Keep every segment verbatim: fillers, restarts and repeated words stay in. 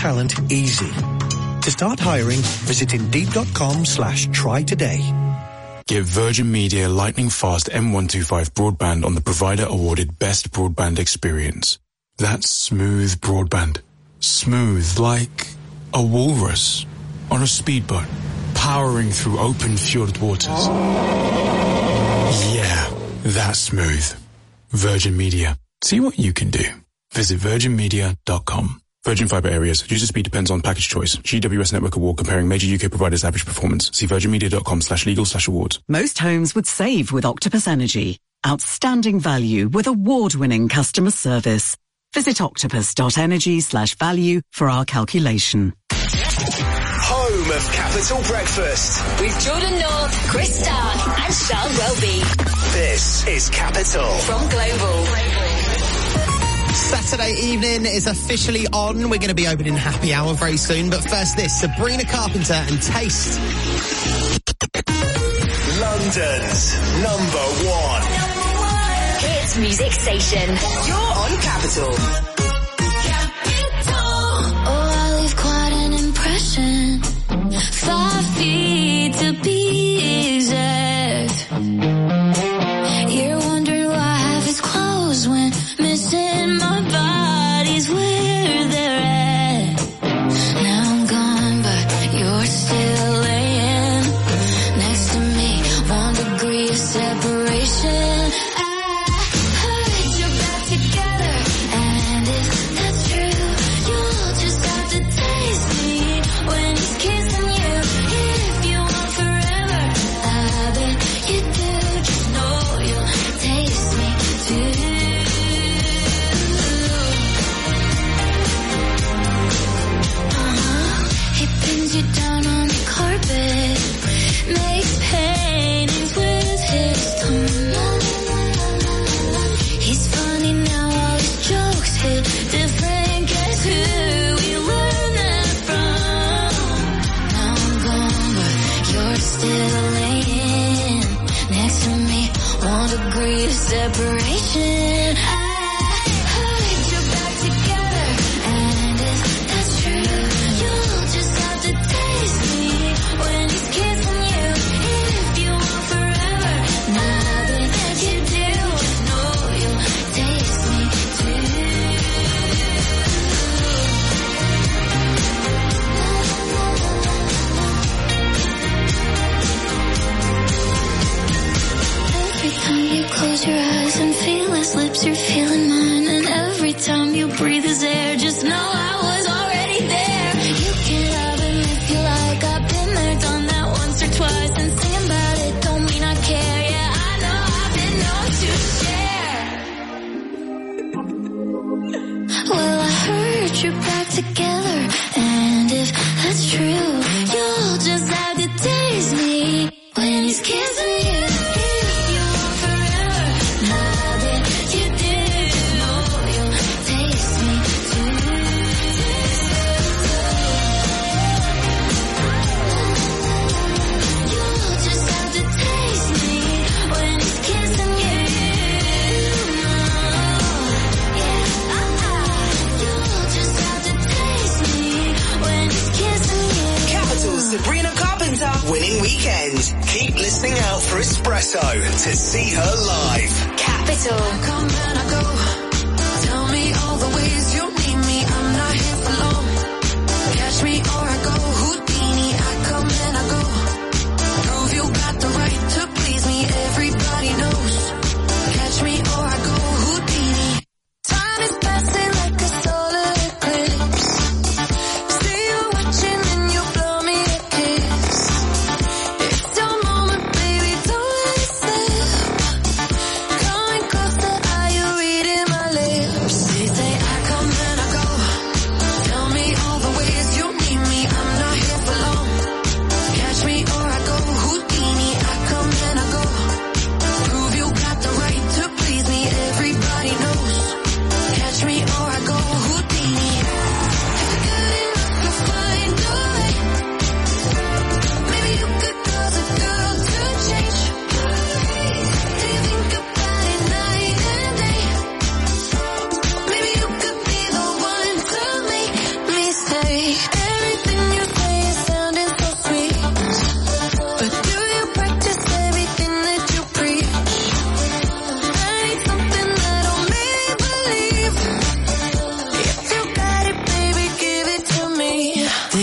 talent easy. To start hiring, visit indeed.com slash try today. Get Virgin Media lightning fast M one twenty-five broadband on the provider awarded best broadband experience. That's smooth broadband. Smooth like a walrus on a speedboat, powering through open fjord waters. Yeah, that's smooth. Virgin Media. See what you can do. Visit virgin media dot com. Virgin Fibre areas. User speed depends on package choice. G W S Network Award comparing major U K providers' average performance. See virginmedia.com slash legal slash awards. Most homes would save with Octopus Energy. Outstanding value with award-winning customer service. Visit octopus.energy slash value for our calculation. Home of Capital Breakfast with Jordan North, Chris Stark and Sean Welby. This is Capital from Global. Saturday evening is officially on. We're going to be opening happy hour very soon. But first this, Sabrina Carpenter and Taste. London's number one. Number one. Hits music station. You're on Capital. Capital. Oh, I leave quite an impression. Five feet to be exact. You're wondering why half is closed when missing my body's where they're at. Now I'm gone, but you're still laying next to me. One degree of separation. I heard you're back together, and if that's true, you'll just have to taste me when he's kissing you. If you want forever, I bet you do. Just know you'll taste me too. You down on the carpet, makes paintings with his tongue. He's funny now, all his jokes hit different. Guess who we learned that from? Now I'm gone, but you're still laying next to me. One degree of separation. I heard you're back together, and if that's true, you'll just have to taste me when he's kissing you. If you want forever, nothing that you do, just know you'll taste me too. Every time you close your eyes and feel his lips, you're feeling mine. And every time you breathe his air, just know I was already there. You can love him if you like. I've been there, done that once or twice. And singing about it don't mean I care. Yeah, I know I've been known to share. Well, I heard you're back together, and if that's true, you'll just have to taste me when he's kissing you. If you want forever, nothing you do, know you'll taste me too. You'll just have to taste me when he's kissing you. Yeah, uh-uh. You'll just have to taste me when he's kissing you. Capital Sabrina Carpenter winning weekend. Keep listening out for Espresso to see her live. Capital. Come and I go. Tell me all the ways you need me. I'm not here for long. Catch me or I go. Houdini. I come and I go. Prove you got the right to please me. Everybody knows. Catch me or I go. Houdini. Time is passing like a solar eclipse. See you watching and you blow me a kiss. It's your moment, baby. Don't let it slip. Coming closer, are you reading my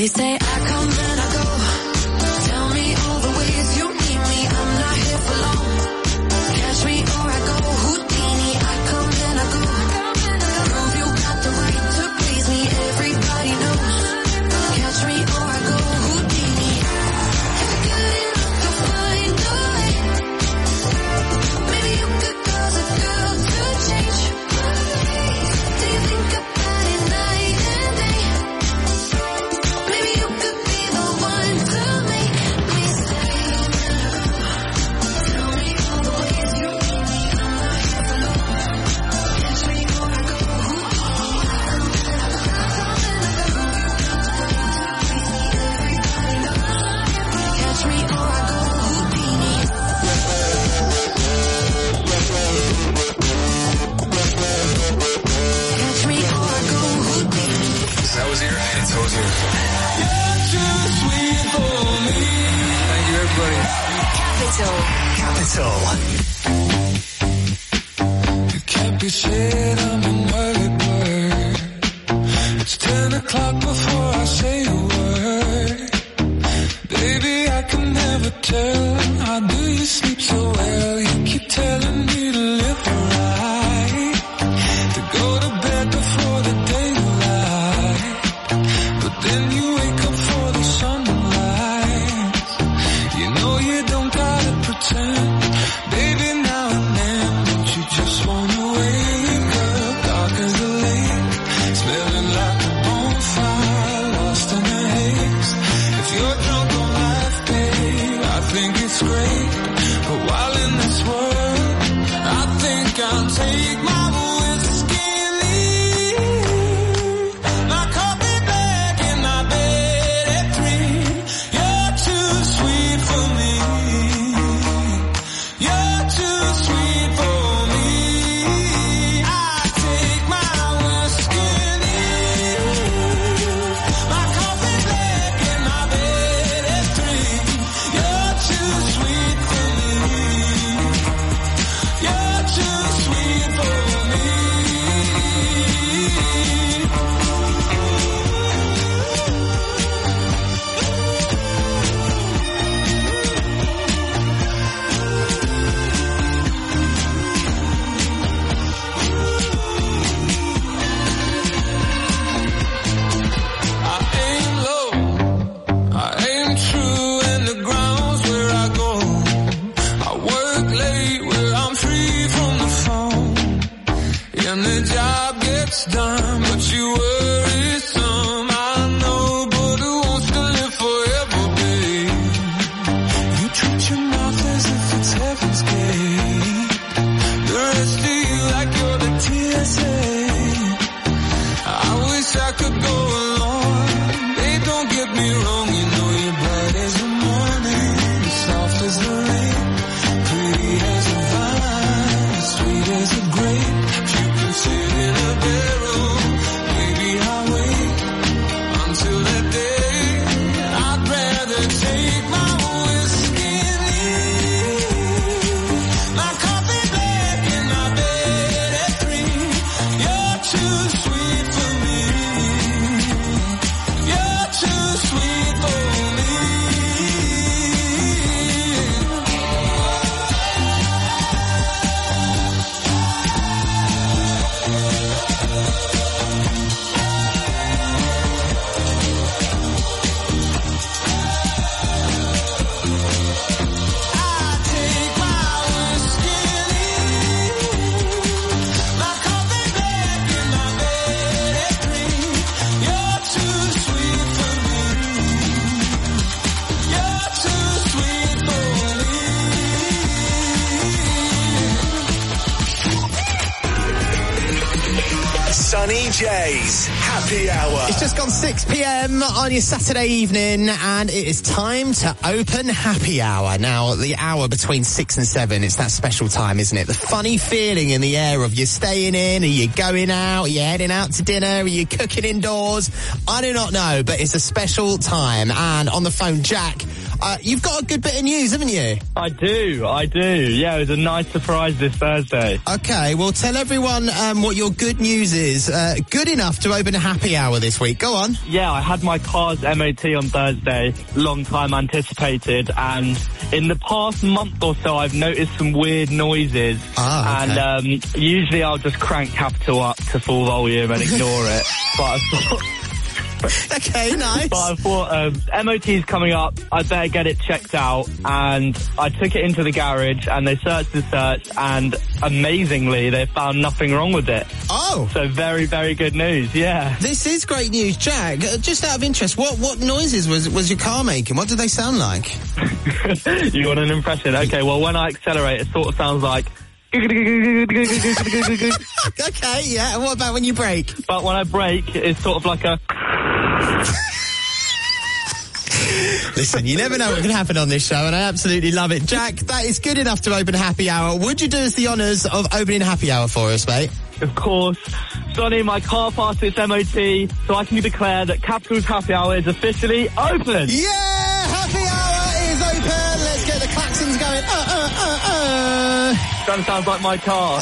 You say I come and I go. Tell me all the ways you need me. I'm not here for long. Catch me or I go Houdini. I come and I go. Prove you got the right to please me. Everybody knows. Catch me or I go Houdini. If you're good enough to find a way, maybe you could cause a girl to change. Do you think about it night and day? Maybe you could be the one to make me stay. Tell me all the ways you need me. I'm not here for long. Catch me or I go Catch me or I go Houdini. Catch me or I go Houdini. That was here. It's Hosier. You're too sweet for me. Thank you, everybody. Capital. It can't be said I'm an early bird. It's ten o'clock before I say a word. Baby, I can never tell. How do you sleep so well? You keep telling me to live right, to go to bed before the daylight. But then you wake up for the sunlight. You know you don't gotta pretend. Baby, now and then, don't you just wanna wake up dark as a lake, smelling like a bonfire, lost in the haze. If you're drunk on life, babe, I think it's great. But while in this world, I think I'll take my whiskey and leave. My coffee black in my bed at three. You're too sweet for me. You're too sweet for me. I take my whiskey and leave. My coffee black in my bed at three. You're too sweet for me. You're too sweet for me. I aim low, I aim true, and the ground's where I go. I work late where I'm free from the phone, and the job gets done, but you worry some. I know, but who wants to live forever, babe? You treat your mouth as if it's heaven's gate. The rest of you like you're the T S A. I wish I could go along. Babe, don't get me wrong, you know you're bright as the morning, soft as the rain, pretty as a vine, sweet as a grape. If you can sit in a barrel, maybe I'll wait until that day. I'd rather take my whiskey and leave. My coffee black in my bed at three. You're too sweet for me. You're too sweet for me. I take my whiskey and leave. My coffee black in my bed at three. You're too sweet for me. You're too sweet for me. Sunny J's Happy Hour. It's just gone six p.m. on your Saturday evening, and it is time to open Happy Hour. Now, the hour between six and seven, it's that special time, isn't it? The funny feeling in the air of you staying in, are you going out, are you heading out to dinner, are you cooking indoors? I do not know, but it's a special time. And on the phone, Jack, Uh, you've got a good bit of news, haven't you? I do, I do. Yeah, it was a nice surprise this Thursday. Okay, well, tell everyone um, what your good news is. Uh, good enough to open a happy hour this week. Go on. Yeah, I had my car's M O T on Thursday, long time anticipated, and in the past month or so I've noticed some weird noises. Ah, okay. And um, usually I'll just crank Capital up to full volume and ignore it. But I thought... Okay, nice. But I thought, um, M O T's coming up, I better get it checked out, and I took it into the garage, and they searched and searched, and amazingly, they found nothing wrong with it. Oh. So very, very good news, yeah. This is great news. Jack, uh, just out of interest, what, what noises was, was your car making? What did they sound like? You want an impression? Okay, well, when I accelerate, it sort of sounds like... Okay, yeah, and what about when you brake? But when I brake, it's sort of like a... Listen, you never know what can happen on this show, and I absolutely love it. Jack, that is good enough to open happy hour. Would you do us the honours of opening happy hour for us, mate? Of course. Sonny, my car passed its M O T, so I can declare that Capital's happy hour is officially open. Yeah, happy hour is open. Let's get the klaxons going. Uh, uh, uh, uh. That sounds like my car.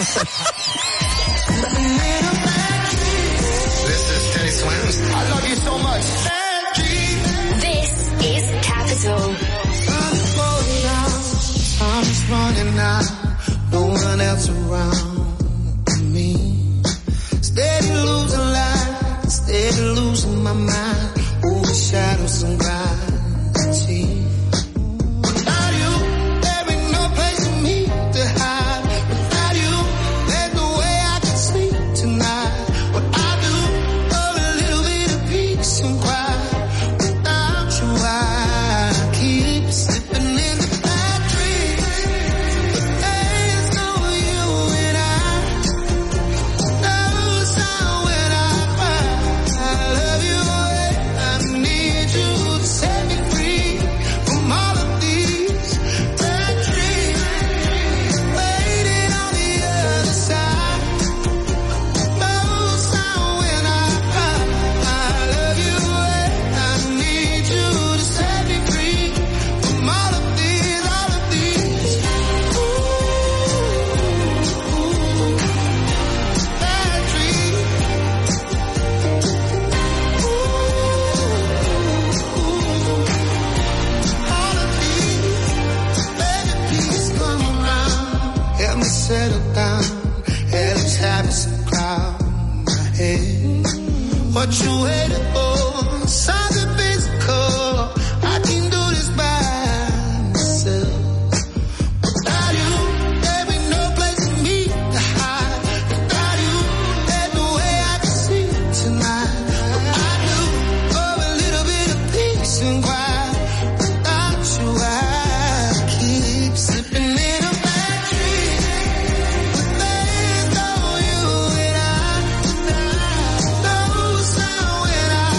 This is Teddy Swims. I love you so much. This is Capital. I'm just running out, no one else around me. Steady losing life, steady losing my mind. Over shadows and gravity. Without you, there ain't no place for me to hide. Without you, there's no way I can sleep tonight. What I do, love a little bit of peace and quiet. Without you, I keep slipping in the bad dreams. But there's no you and I. No sound when I cry. I love you and I need you to set me free from all of these bad dreams. Waiting on the other side. No sound when I cry. I love you and I need you to set me free from all of these, all of these. Ooh, bad dreams. All of these, baby, please come around. Help me settle down. Hell is having some cloud in my head. What you waiting for? Something physical. I can do this by myself. Without you, there ain't no place for me to hide. Without you, there's no way I can sleep tonight. What I do, for a little bit of peace and quiet. Without you, I keep slipping in a bad dream. But there's no you and I. No sound when I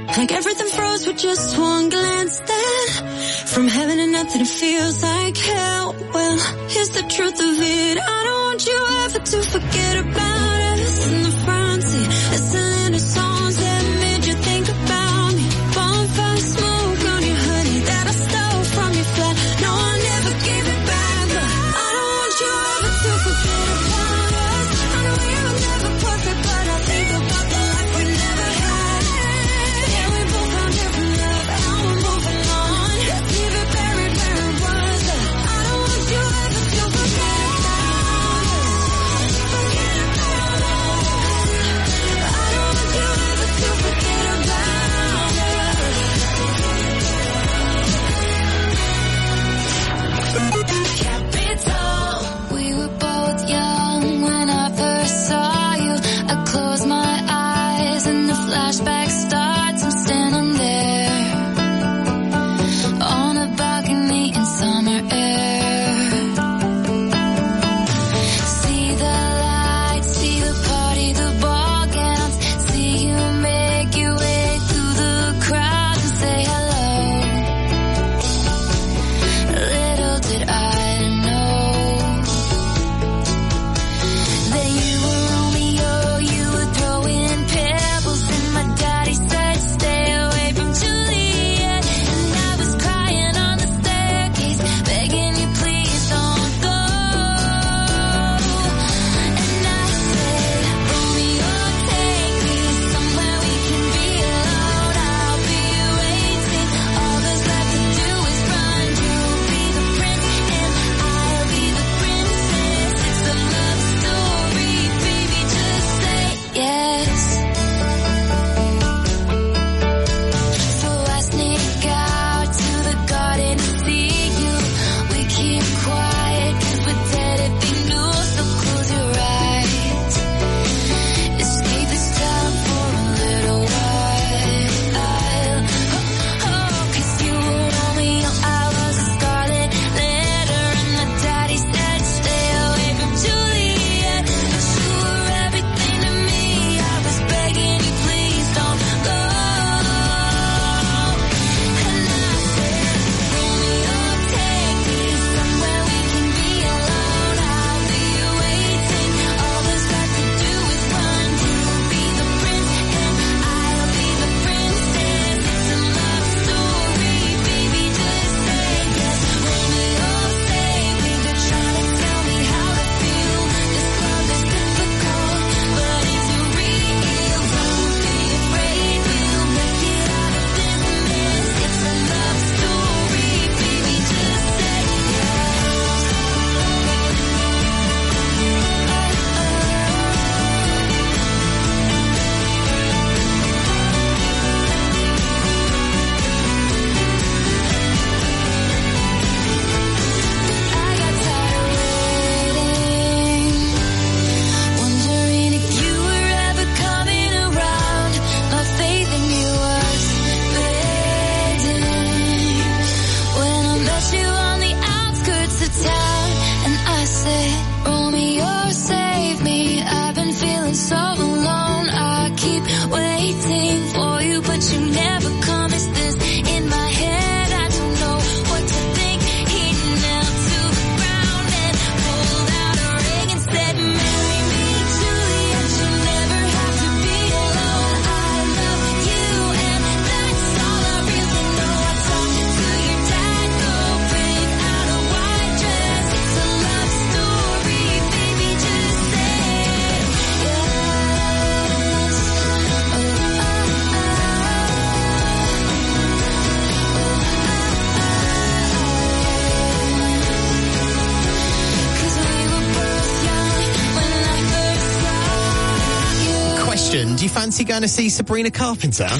Like everything froze with just one glance. Then from heaven to nothing, it feels like hell. Well, here's the truth of it. I don't want you ever to forget about us. In the front seat, listening to songs that made you think about me. Bonfire smoke on your hoodie that I stole from your flat. No, I never gave it back, but I don't want you ever to forget about us. I know we were never perfect, but I think about the life we never had. Yeah, we both found different love, now we're moving on. Let's leave it buried where it was. I don't want you ever to forget about us. Forget about us. I don't want you ever to forget about us. Capital. We were both young when I first saw you. I close my eyes and the flashback starts. I'm standing there on a balcony in summer air. See the lights, see the party, the ball gowns. See you make your way through the crowd and say hello. Little did I know that you were Romeo, you were throwing pebbles, and my daddy said stay away from Juliet. And I was crying on the staircase, begging you please don't go. And I said, Romeo, take me somewhere we can be alone. I'll be waiting. All there's left to do is run. You'll be the prince and I'll be the princess. It's a love story, baby, just say yes. So I sneak out to the garden to see you. We keep quiet 'cause we're dead if you knew. So close your eyes, escape this time for a little while. Oh, 'cause you were Romeo, I was a scarlet letter, and my daddy said stay away from Juliet. But you were everything to me. I was begging you, please don't go. And I said, Romeo, take me somewhere we can be alone. I'll be waiting. All there's left to do is run. You'll be the prince and I'll be the princess. It's a love story, baby, just say yes. Romeo, save me. They're trying to tell me how to feel. This love is difficult, but it's real. Don't be afraid, we'll make it out of this mess. It's a love story, baby, just say yes. 'Cause I got tired waiting, wondering if you were ever coming around. My faith in you was fading when I met you on the outskirts of town. And I said, Romeo, save me. I've been feeling so alone. I keep waiting for you, but you never come. Is this in my head? I don't know what to think. He knelt to the ground and pulled out a ring and said, marry me, Juliet. You never have to be alone. I love you and that's all I really know. I talked to your dad, go bring out a white dress. It's a love story, baby, just say yes. Oh, Question, do you fancy going to see Sabrina Carpenter?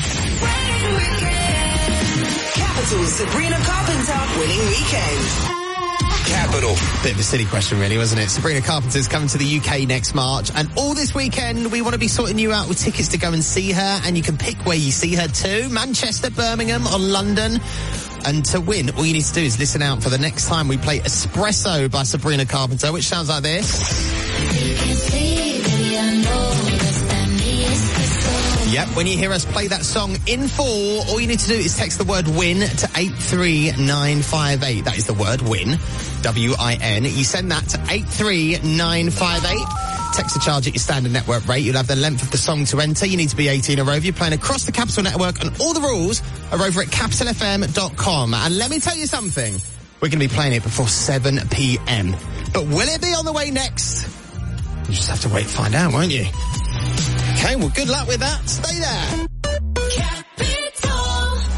Capital's Sabrina Carpenter winning weekend. Capital. Bit of a silly question, really, wasn't it? Sabrina Carpenter's coming to the U K next March, and all this weekend we want to be sorting you out with tickets to go and see her, and you can pick where you see her too. Manchester, Birmingham, or London. And to win, all you need to do is listen out for the next time we play Espresso by Sabrina Carpenter, which sounds like this. You can see, baby, I know that's that me espresso. Yep, when you hear us play that song in full, all you need to do is text the word WIN to eight three nine five eight. That is the word WIN, W I N. You send that to eight three nine five eight. Text the charge at your standard network rate. You'll have the length of the song to enter. You need to be eighteen or over. You're playing across the Capital Network, and all the rules are over at capital f m dot com. And let me tell you something. We're going to be playing it before seven p.m. But will it be on the way next? You just have to wait and find out, won't you? Okay, well, good luck with that. Stay there. Capital.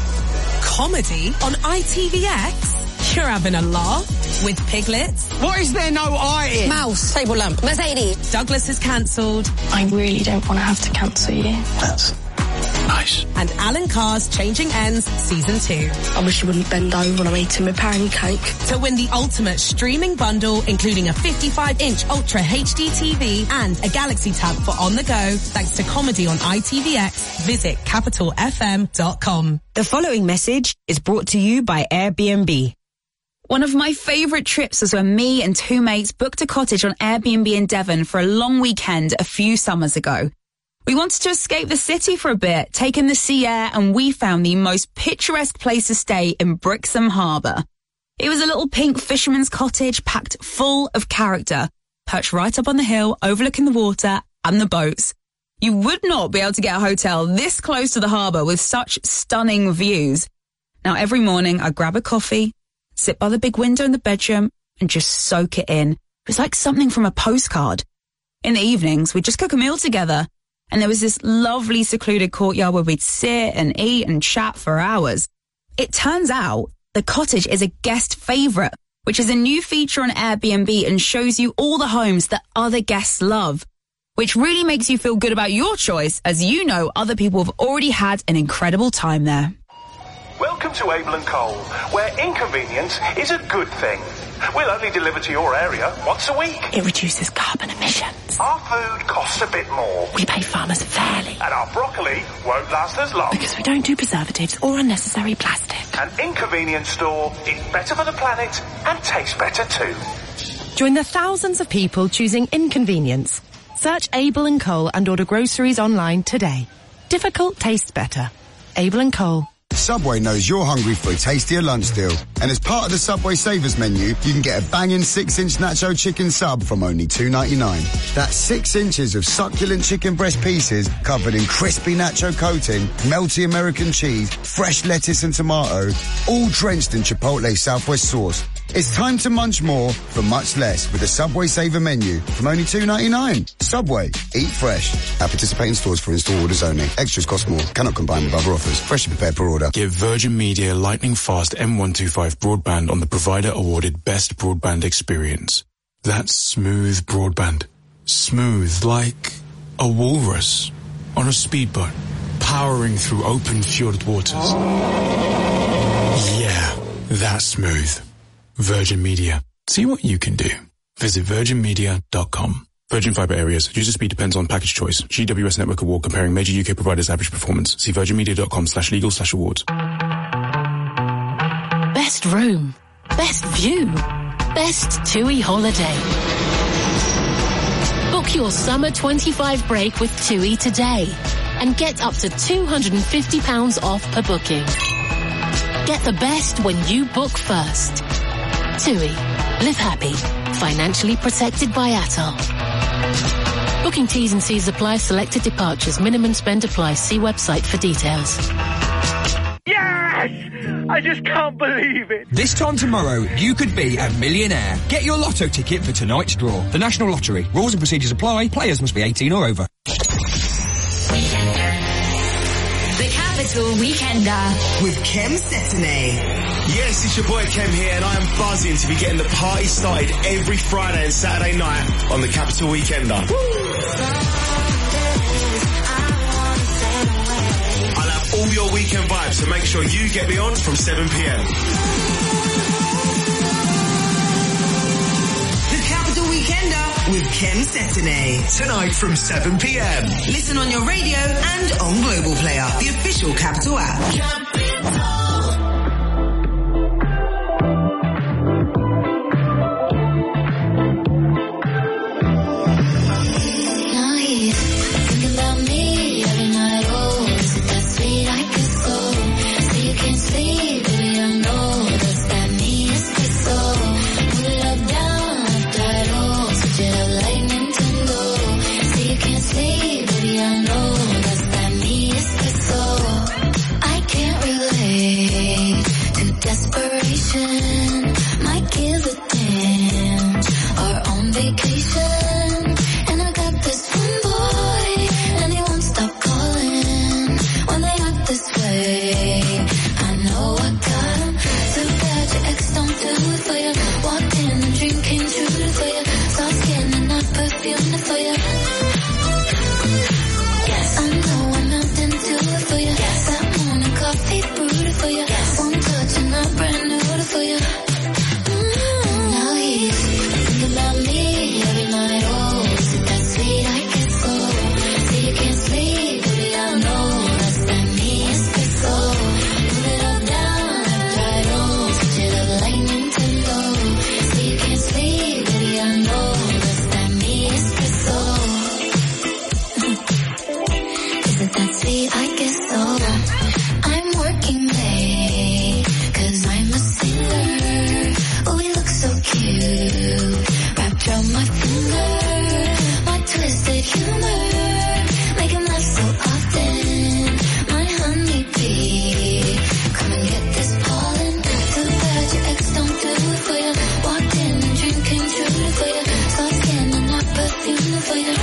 Comedy on I T V X? You're having a laugh with Piglets. What is there no I in? Mouse. Table lamp. Mercedes. Douglas is cancelled. I really don't want to have to cancel you. That's nice. And Alan Carr's Changing Ends Season two. I wish you wouldn't bend over when I'm eating my pancake. To win the ultimate streaming bundle, including a fifty-five inch Ultra H D T V and a Galaxy Tab for on the go, thanks to comedy on I T V X, visit capital f m dot com. The following message is brought to you by Airbnb. One of my favourite trips was when me and two mates booked a cottage on Airbnb in Devon for a long weekend a few summers ago. We wanted to escape the city for a bit, take in the sea air, and we found the most picturesque place to stay in Brixham Harbour. It was a little pink fisherman's cottage packed full of character, perched right up on the hill, overlooking the water and the boats. You would not be able to get a hotel this close to the harbour with such stunning views. Now, every morning I grab a coffee, sit by the big window in the bedroom, and just soak it in. It was like something from a postcard. In the evenings, we'd just cook a meal together. And there was this lovely secluded courtyard where we'd sit and eat and chat for hours. It turns out the cottage is a guest favourite, which is a new feature on Airbnb and shows you all the homes that other guests love, which really makes you feel good about your choice, as you know other people have already had an incredible time there. Welcome to Abel and Cole, where inconvenience is a good thing. We'll only deliver to your area once a week. It reduces carbon emissions. Our food costs a bit more. We pay farmers fairly. And our broccoli won't last as long. Because we don't do preservatives or unnecessary plastic. An inconvenience store is better for the planet and tastes better too. Join the thousands of people choosing inconvenience. Search Abel and Cole and order groceries online today. Difficult tastes better. Abel and Cole. Subway knows you're hungry for a tastier lunch deal. And as part of the Subway Savers menu, you can get a banging six inch nacho chicken sub from only two ninety-nine. That's six inches of succulent chicken breast pieces covered in crispy nacho coating, melty American cheese, fresh lettuce and tomato, all drenched in Chipotle Southwest sauce. It's time to munch more for much less with the Subway Saver menu from only two ninety-nine. Subway. Eat fresh. At participating stores for in-store orders only. Extras cost more. Cannot combine with other offers. Freshly prepared per order. Give Virgin Media lightning fast M one twenty-five broadband on the provider awarded best broadband experience. That's smooth broadband. Smooth like a walrus on a speedboat, powering through open fjord waters. Yeah, that's smooth. Virgin Media. See what you can do. Visit virgin media dot com. Virgin Fibre Areas. User speed depends on package choice. G W S Network Award comparing major U K providers' average performance. See virgin media dot com slash legal slash awards. Best room. Best view. Best TUI holiday. Book your summer twenty-five break with TUI today and get up to two hundred fifty pounds off per booking. Get the best when you book first. TUI. Live happy. Financially protected by Atoll. Booking T's and C's apply. Selected departures. Minimum spend applies. See website for details. Yes! I just can't believe it. This time tomorrow, you could be a millionaire. Get your lotto ticket for tonight's draw. The National Lottery. Rules and procedures apply. Players must be eighteen or over. The Capital Weekender with Kem Cetinay. Yes, it's your boy Kem here, and I am buzzing to be getting the party started every Friday and Saturday night on the Capital Weekender. I'll have all your weekend vibes, so make sure you get me on from seven p.m. The Capital Weekender with Kem Cetinay. Tonight from seven p.m. Listen on your radio and on Global Player, the official Capital app. Now he's thinking about me every night. Oh, vacation, and I got this one boy, and he won't stop calling when they act this way. I know I got him, so bad your ex don't do it for you. Walked in and dream came true for you. Soft skin and not perfume for you. Yes, I know I'm out into it for you. Yes, that morning coffee brewed for you. Yes, one touch and I'm brand new for you. Mm-hmm. Now he's thinking about me every night. Oh, is it that sweet? I guess so. Say you can't sleep, baby, I know that's that me espresso. Move it up, down, left, right, oh, switch it up like Nintendo. Say you can't sleep, baby, I know that's that me espresso. Is it that sweet? I guess so. I'm working late, cause I'm a singer. Oh, we look so cute, wrapped around my finger. My twisted humor, make him laugh so often. My honeybee, come and get this pollen. Too bad your ex don't do it for you. Walked in and dream came true for you. Soft skin and not perfume for you.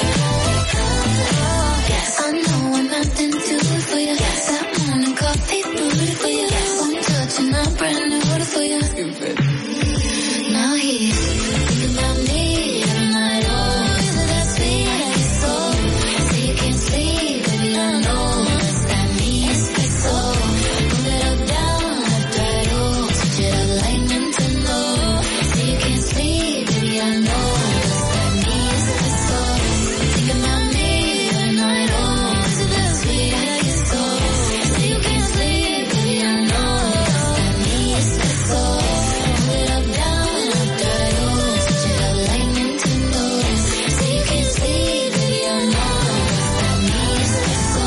Yes, I know I'm out into it for you. Yes, that morning coffee brewed for you. Yes, one touch and I'm brand new for you. Stupid. Now he's thinking about me every night. Oh, is it that sweet? I guess so. Say you can't sleep, baby, I know that's that me espresso. Move it up, down, left, right, oh, switch it up like Nintendo. Say you can't sleep, baby, I know that's that me espresso. Thinking about me every night. Oh, is it that sweet? I guess so. Say you can't sleep, baby, I know that's that me espresso. Move it up, down, left, right, oh, switch it up like Nintendo. Say you can't sleep, baby, I know that's that me espresso.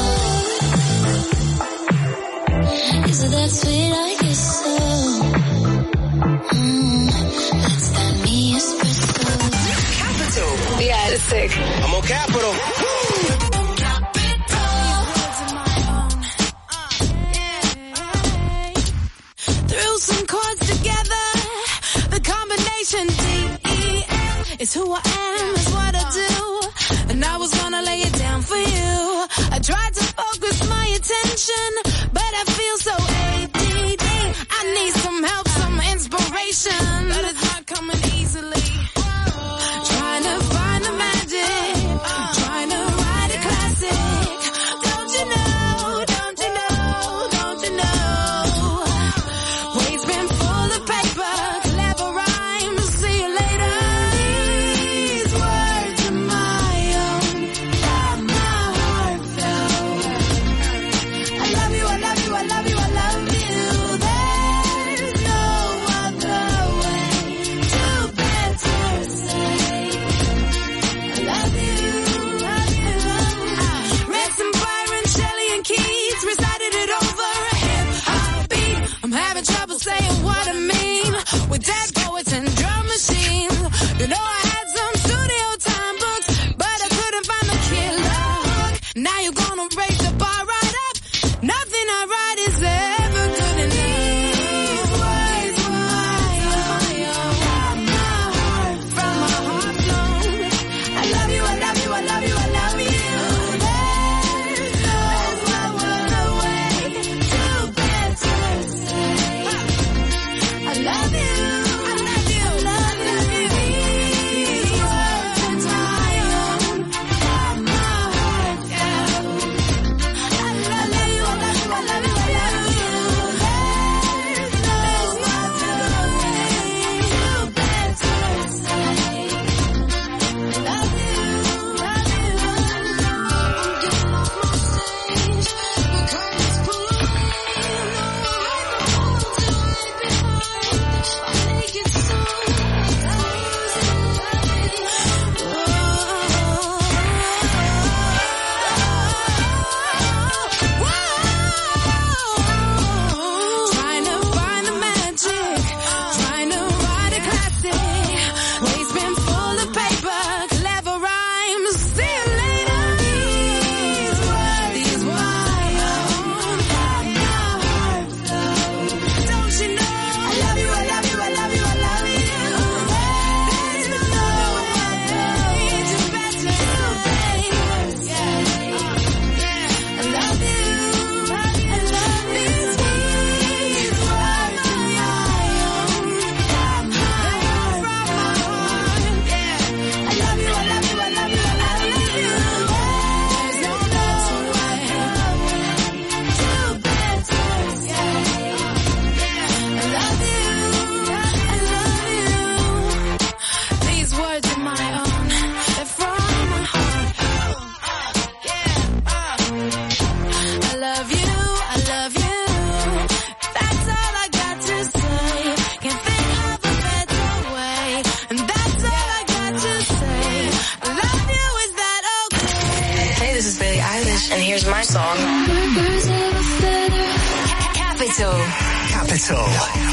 Is it that sweet? I guess so. Mm, that's that me espresso. Capital. Yeah, it's sick. I'm on Capital. Threw some chords together. The combination D E F is who I am, is what I do. And I was gonna lay it down for you. I tried to focus my attention, but I feel so A D D. I need some help, some inspiration, but it's not coming easily. Trying to find the magic, trying to write a classic. Don't you know, don't you know, don't you know? Wade's been full of paper, clever rhymes, see you later. These words are my own, got my heart though. I love you, I love you, I love you, I love you. There's no other way to better say I love you, love you, love you. Read some Byron, Shelley and Keats, recited it over a hip-hop beat. I'm having trouble saying what I mean with dead poets and drum machines. You know I had some studio time books, but I couldn't find the killer hook. Now you're gonna raise the bar right up. Nothing I write is ever good enough. These words were my own, got my heart from my heart zone. I love you, I love you, I love you, I love you. There's no other way to better say I love you, I love you, I love you. song. Capital. Capital.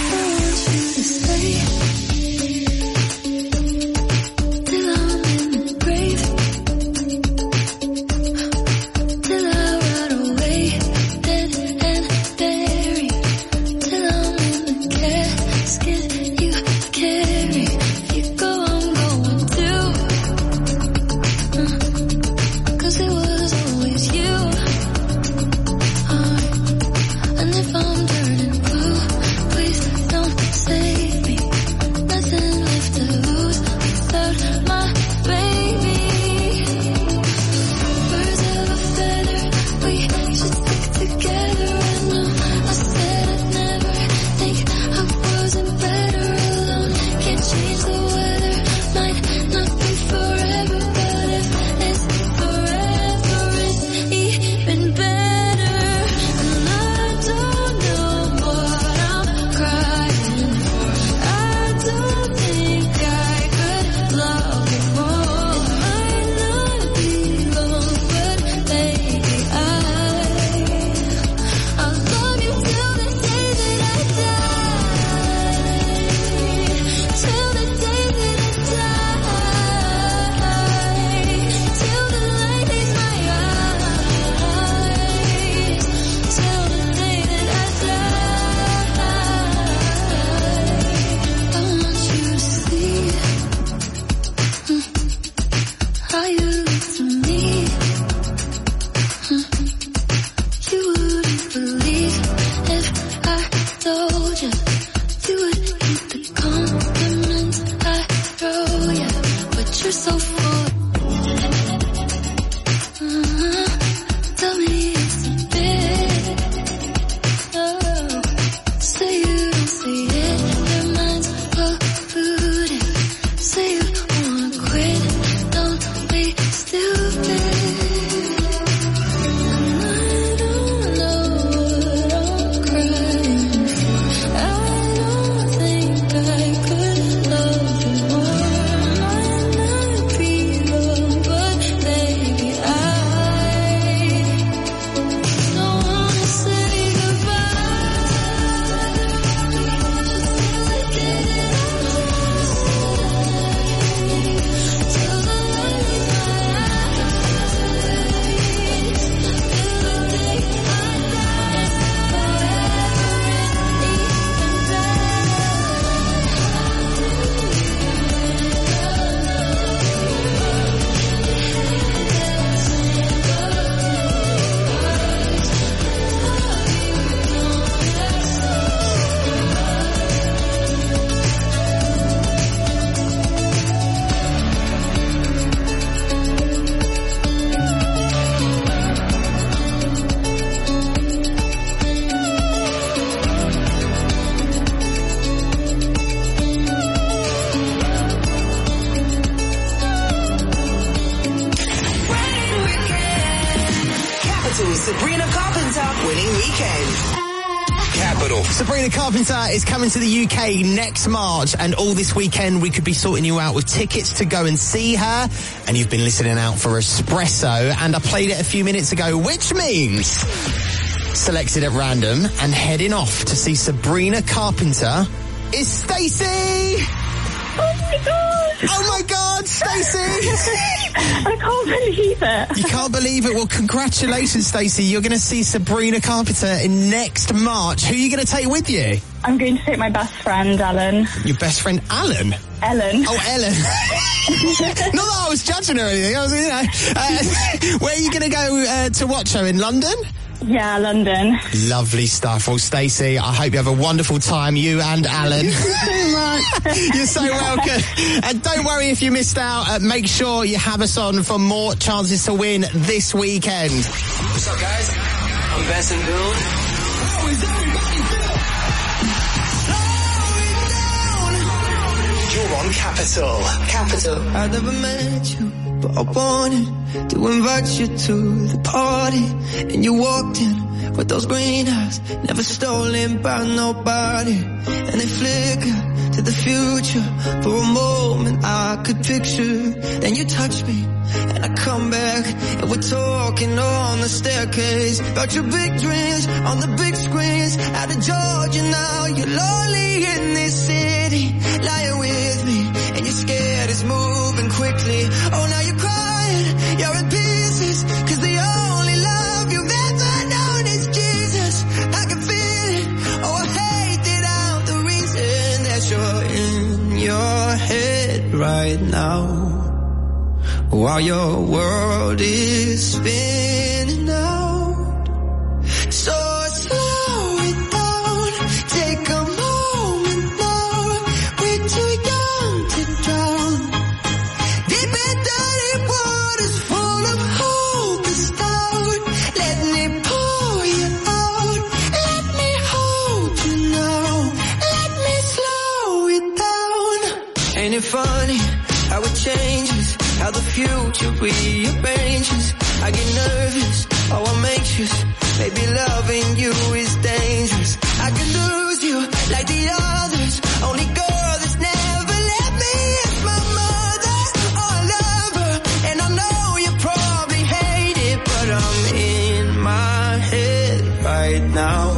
Sabrina Carpenter winning weekend. Capital. Sabrina Carpenter is coming to the U K next March, and all this weekend we could be sorting you out with tickets to go and see her. And you've been listening out for Espresso, and I played it a few minutes ago, which means selected at random and heading off to see Sabrina Carpenter is Stacey. Oh my god! Oh my god, Stacey! I can't believe it. You can't believe it. Well, congratulations, Stacey. You're going to see Sabrina Carpenter in next March. Who are you going to take with you? I'm going to take my best friend, Ellen. Your best friend, Alan? Ellen. Oh, Ellen. Not that I was judging her or anything. I was, you know. Uh, where are you going to go uh, to watch her? In London? Yeah, London. Lovely stuff. Well, Stacey, I hope you have a wonderful time, you and Alan. Thank you so much. You're so welcome. And don't worry if you missed out. Uh, make sure you have us on for more chances to win this weekend. What's up, guys? I'm Benson Boone. How is everybody feeling? You're on Capital. Capital. I never met you. but I wanted to invite you to the party. And you walked in with those green eyes, never stolen by nobody. And they flickered to the future. For a moment I could picture. Then you touched me and I come back, and we're talking on the staircase about your big dreams on the big screens. Out of Georgia now, you're lonely in this city, lying with me, and you're scared it's moving quickly. Oh, now you're crying, you're in pieces, cause the only love you've ever known is Jesus. I can feel it, oh I hate that I'm the reason that you're in your head right now, while your world is spinning out. So slow it down, take a moment now. We're too young to drown. Deep in dirty waters full of hope is down. Let me pour you out. Let me hold you now. Let me slow it down. Ain't it funny how it changes, how the future rearranges? I get nervous, oh I'm anxious. Maybe loving you is dangerous. I could lose you like the others. Only girl that's never left me is my mother. Oh I love her, and I know you probably hate it, but I'm in my head right now.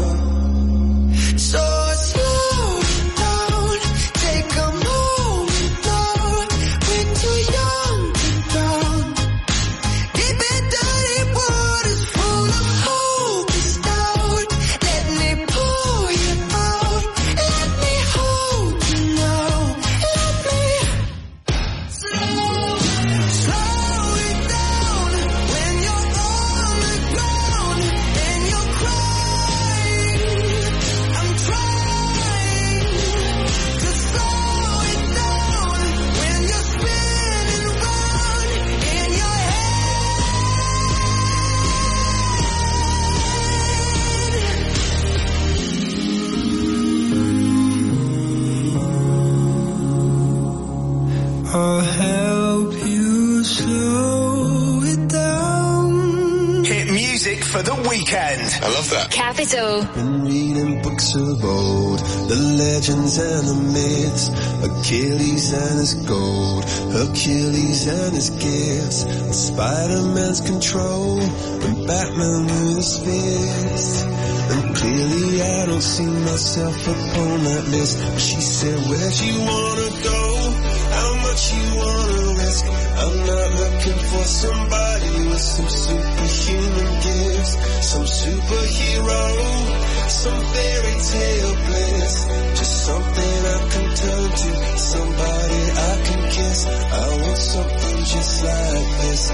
So slow it down, take a moment now. We're too young to drown. Deep in dirty waters full of hope is down. Let me pour you out. Let me hold you now. Let me slow, slow it down. When you're on the ground and you're crying, I'm trying to slow it down. When you're spinning round in your head, I'll help you slow it down. Hit music for the weekend. I love that. Capital. Been reading books of old, the legends and the myths, Achilles and his gold, Hercules and his gifts, and Spider-Man's control, and Batman with his fist. And clearly I don't see myself upon that list. But she said, where'd you wanna go? How much you wanna risk? I'm not looking for somebody with some superhuman gifts, some superhero, some fairy tale bliss. Just something I can turn to, somebody I can kiss. I want something just like this.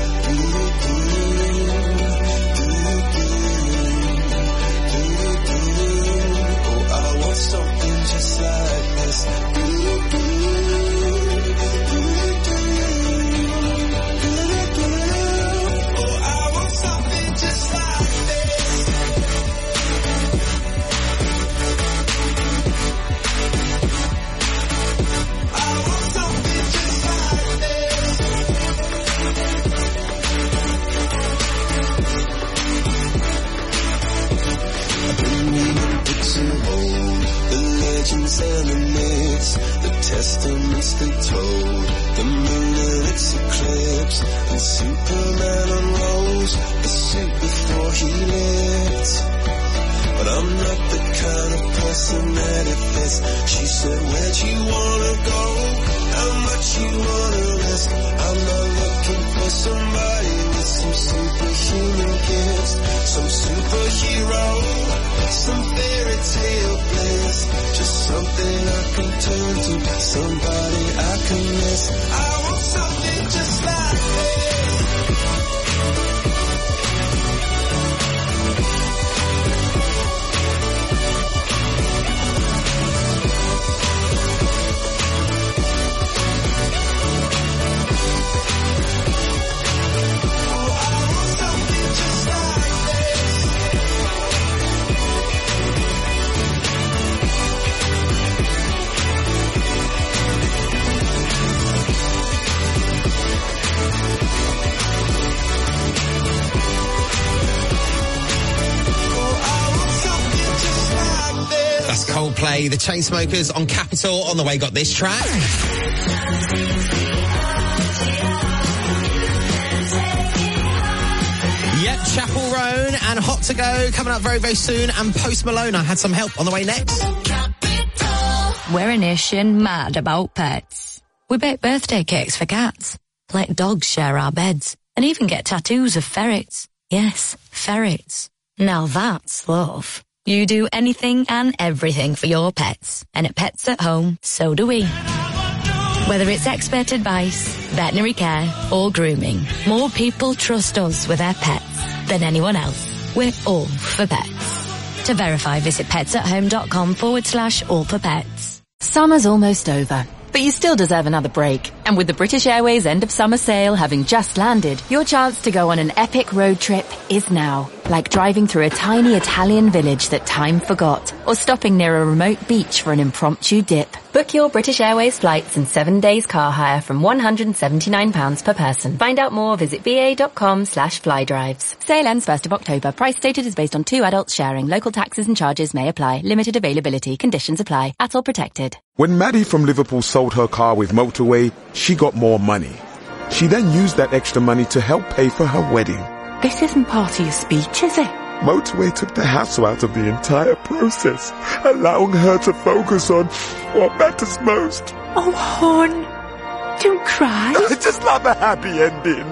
Oh, I want something just like this. And the myths, the testaments they told, the moon and its eclipse, and Superman unrolls the suit before he lived. But I'm not the kind of person that it fits. She said, where'd you wanna go? How much you wanna risk? I'm not looking for somebody with some superhuman gifts, some superhero, some fairy tale bliss. Just something I can turn to, somebody I can miss. I want something just like play. The Chainsmokers on Capital. On the way, got this track. Yep, Chapel Roan and Hot to Go coming up very, very soon. And Post Malone, I had some help on the way next. We're a nation mad about pets. We bake birthday cakes for cats, let dogs share our beds, and even get tattoos of ferrets. Yes, ferrets. Now that's love. You do anything and everything for your pets. And at Pets at Home, so do we. Whether it's expert advice, veterinary care, or grooming, more people trust us with their pets than anyone else. We're all for pets. To verify, visit petsathome.com forward slash all for pets. Summer's almost over, but you still deserve another break. And with the British Airways end of summer sale having just landed, your chance to go on an epic road trip is now. Like driving through a tiny Italian village that time forgot, or stopping near a remote beach for an impromptu dip. Book your British Airways flights and seven days car hire from one hundred seventy-nine pounds per person. Find out more, visit ba.com slash flydrives. Sale ends first of October. Price stated is based on two adults sharing. Local taxes and charges may apply. Limited availability. Conditions apply. At all protected. When Maddie from Liverpool sold her car with Motorway, she got more money. She then used that extra money to help pay for her wedding. This isn't part of your speech, is it? Motorway took the hassle out of the entire process, allowing her to focus on what matters most. Oh, hon, don't cry. I just love a happy ending.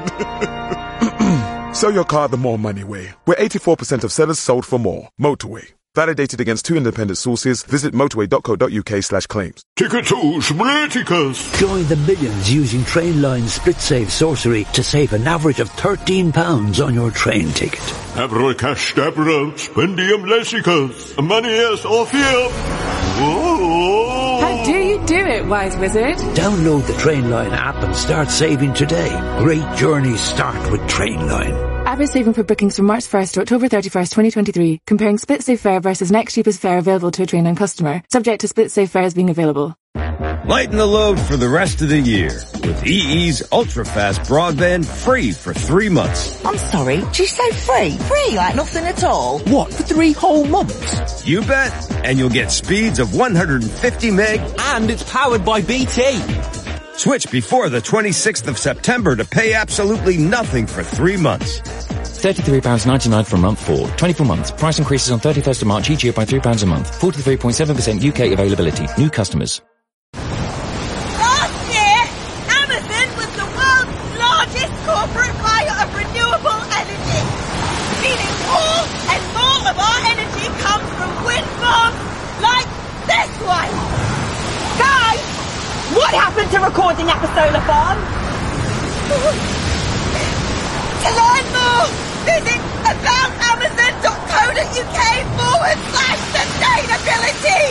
Sell your car the more money way. Where eighty-four percent of sellers sold for more. Motorway. Validated against two independent sources. Visit motorway.co.uk slash claims. Ticket to Spliticus. Join the millions using Trainline's Split Save Sorcery to save an average of thirteen pounds on your train ticket. Abra cash dabra, spendium lessicus, manias orpheum. How do you do it, wise wizard? Download the Trainline app and start saving today. Great journeys start with Trainline. Average saving for bookings from March first to October thirty-first, twenty twenty-three, comparing split save fare versus next cheapest fare available to a Trainline customer, subject to split save fares being available. Lighten the load for the rest of the year with E E's ultra-fast broadband free for three months. I'm sorry, did you say free? Free like nothing at all? What, for three whole months? You bet, and you'll get speeds of one hundred fifty meg, and it's powered by B T. Switch before the twenty-sixth of September to pay absolutely nothing for three months. thirty-three pounds ninety-nine for a month for twenty-four months. Price increases on thirty-first of March each year by three pounds a month. forty-three point seven percent U K availability. New customers. Last year, Amazon was the world's largest corporate buyer of renewable energy. Meaning more and more of our energy comes from wind farms like this one. Guys, what happened to recording at the solar farm? To learn more, visit aboutamazon.co.uk forward slash sustainability.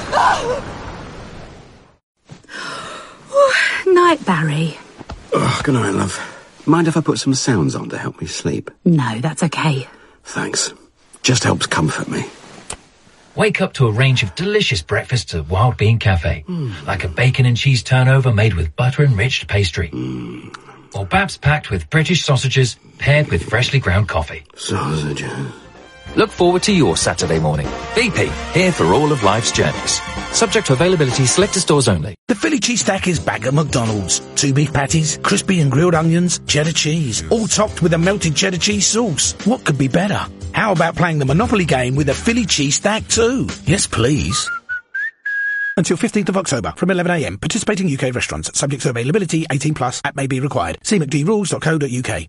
Oh, night, Barry. Oh, good night, love. Mind if I put some sounds on to help me sleep? No, that's okay. Thanks. Just helps comfort me. Wake up to a range of delicious breakfasts at Wild Bean Cafe, mm. like a bacon and cheese turnover made with butter-enriched pastry. Mm. Or perhaps packed with British sausages paired with freshly ground coffee. Sausages. Look forward to your Saturday morning. B P, here for all of life's journeys. Subject to availability, selected stores only. The Philly cheese stack is back at McDonald's. Two beef patties, crispy and grilled onions, cheddar cheese, all topped with a melted cheddar cheese sauce. What could be better? How about playing the Monopoly game with a Philly cheese stack too? Yes, please. Until fifteenth of October from eleven a m. Participating U K restaurants. Subject to availability, eighteen plus. App may be required. See m c d rules dot co dot u k.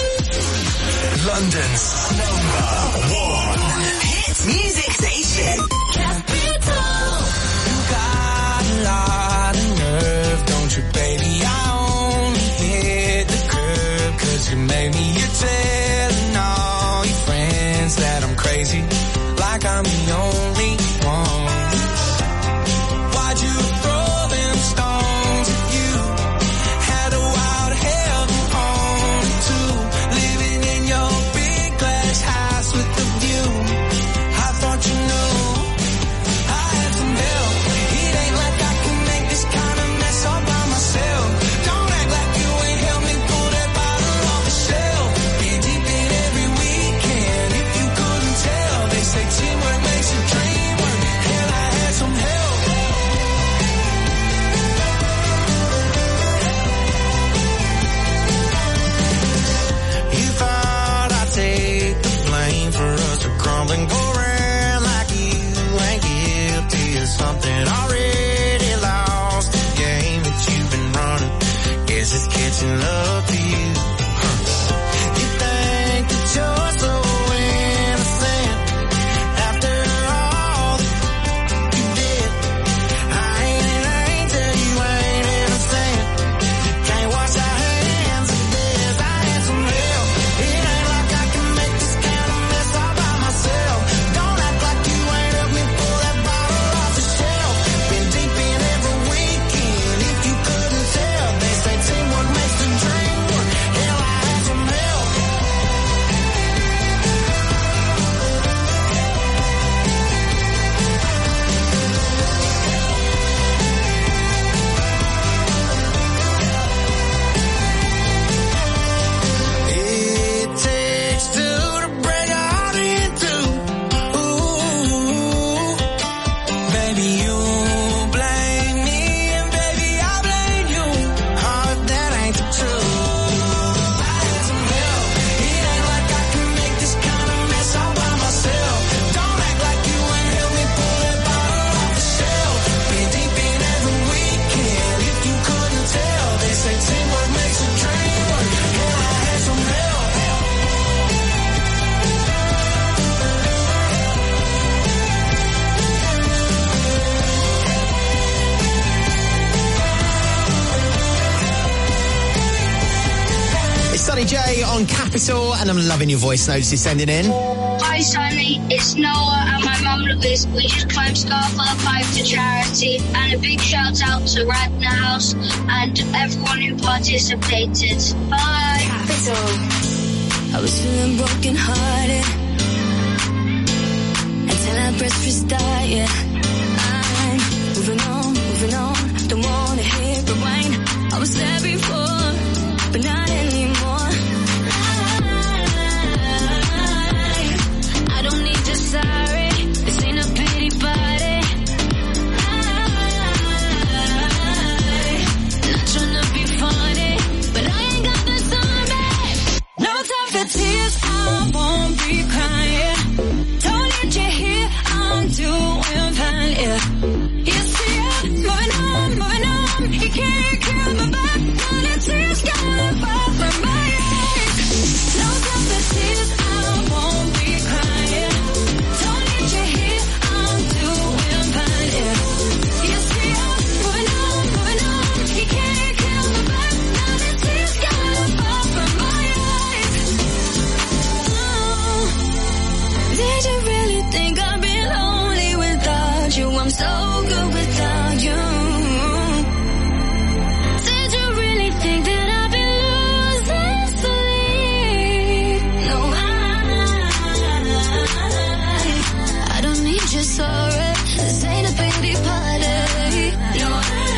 London's number one hit music station. Capital. You got a lot of nerve, don't you, baby? I only hit the curb 'cause you made me. You're telling all your friends that I'm crazy, like I'm the only one. Why'd you throw them stones at you? Had a wild hell on too, living in your big glass house with the view. I thought you knew I had some help. It ain't like I can make this kind of mess all by myself. Don't act like you ain't helped me pull that bottle off the shelf. It making love to you. You think that you're so innocent after all that you did. I ain't an angel, you ain't innocent. Can't wash our hands of this. I had some help. It ain't like I can make this kind of mess all by myself. Don't act like you ain't helped me pull that bottle off the shelf. Been deep in every weekend, if you couldn't tell. They say teamwork makes the dream work. Hell, I had some help. It takes two to break a heart in two. Ooh, baby, you blame me and baby I blame you. Oh, if that ain't the truth. I had some help. It ain't like I can make this kind of mess all by myself. Don't act like you ain't helped me pull that bottle off the shelf. Been deep in every weekend, if you couldn't tell. They say teamwork makes a dream work. Hell, I had some help. It's Sonny J on Capital, and I'm loving your voice notes you're sending in. Hi Sonny, it's Noah and my mum Louise. We just closed Scarfire Pipe to charity, and a big shout out to Radnor House and everyone who participated. Bye. Capital. I was feeling broken hearted until I pressed restart, yeah. I'm moving on, moving on. Don't wanna hear rewind. I was there before, but not anymore. I, I don't need your sorry. This ain't a pity party. I, not tryna be funny, but I ain't got the time back. No time for tears, I won't be crying. Don't need you here, I'm doing fine, yeah. You see it, moving on, moving on. You can't kill me back, now the tears gonna fall from my eyes. No time for tears, I won't be crying. Don't need you here, I'm doing fine, yeah. You see it, moving on, moving on. You can't kill me back, now the tears gonna fall from my eyes. Oh, did you really think I'd be lonely without you? I'm so good without you. Did you really think that I'd be losing sleep? No, I, I don't need your sorry. This ain't a pity party. No,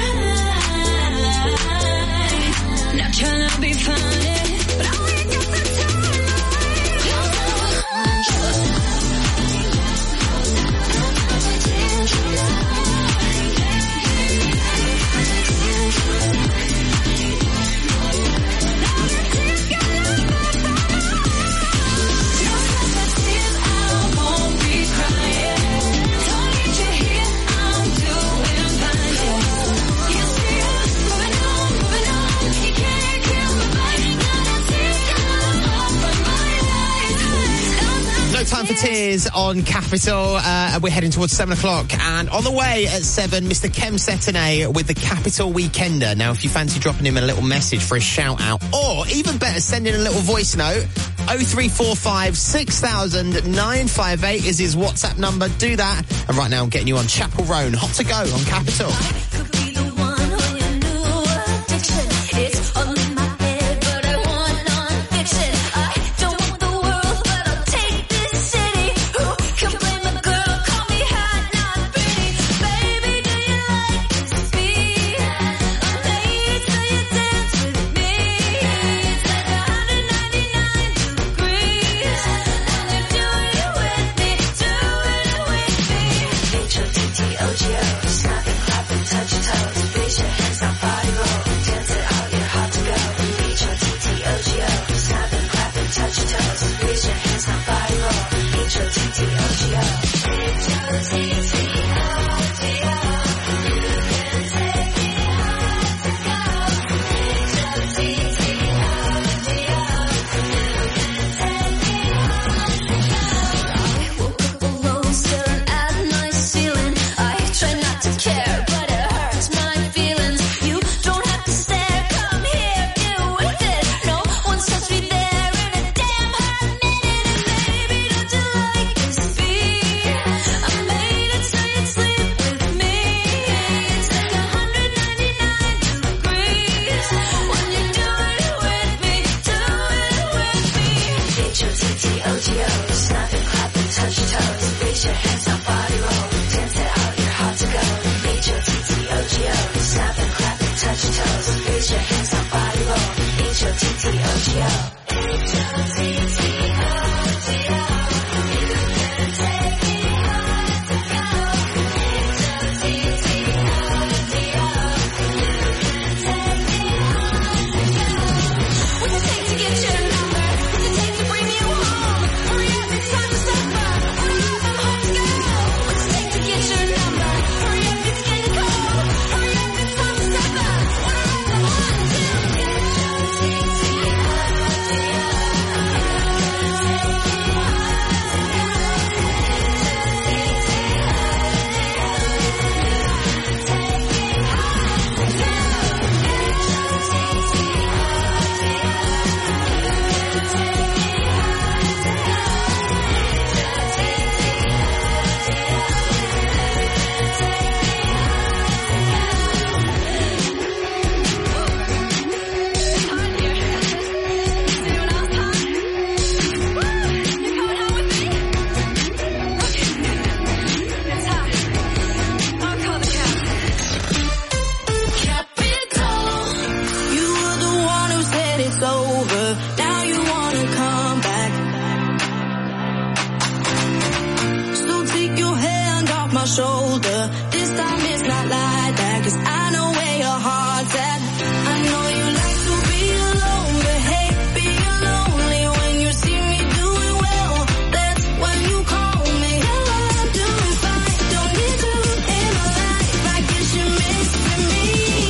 I, not trying to be funny, but I ain't got the time. No time for tears on Capital. Uh, we're heading towards seven o'clock, and on the way at seven, Mister Kem Setene with the Capital Weekender. Now, if you fancy dropping him a little message for a shout out, or even better, sending a little voice note, oh three four five six thousand nine five eight is his WhatsApp number. Do that. And right now, I'm getting you on Chapel Roan. Hot to go on Capital. It's all in my head, but I want non-fiction. I don't want the world, but I'll take this city. Who can blame a girl? Call me hot, not pretty. Baby, do you like to speed? I'm late, so you dance with me. It's like one hundred ninety-nine degrees. And if you do it with me, do it with me. H O T T O G O, snap and clap and touch shoulder. This time it's not like that, 'cause I know where your heart's at. I know you like to be alone, but hey, being lonely when you see me doing well, that's when you call me. I'm doing fine, don't need you in my life. I guess you're missing me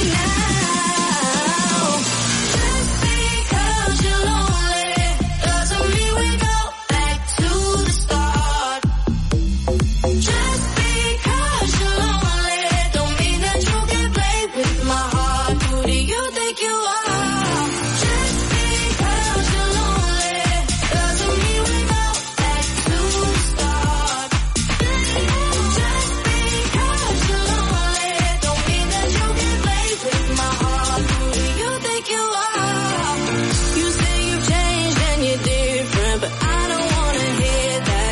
now. Just because you're lonely doesn't mean we go back to the start. Just because you're lonely don't mean that you can play with my heart. Who do you think you are? Just because you're lonely doesn't mean we go back to the start. Just because you're lonely don't mean that you can play with my heart. Who do you think you are? You say you've changed and you're different, but I don't wanna hear that.